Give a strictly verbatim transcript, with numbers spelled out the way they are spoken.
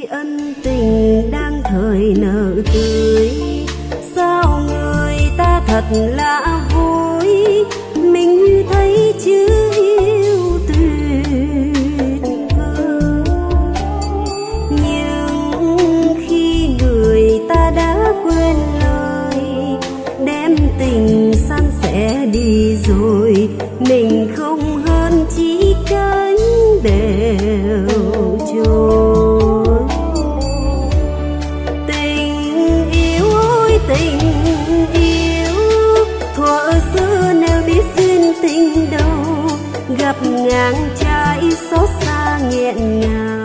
ân tình đang thời nở tươi, sao người ta thật lạ vui, mình như thấy chữ yêu tuyệt vời. Nhưng khi người ta đã quên lời, đem tình san sẻ đi rồi, mình không hơn chỉ cánh đều trôi. Tình yêu ôi tình yêu, thuở xưa nếu biết duyên tình đâu, gặp ngang trái xót xa nghẹn ngào.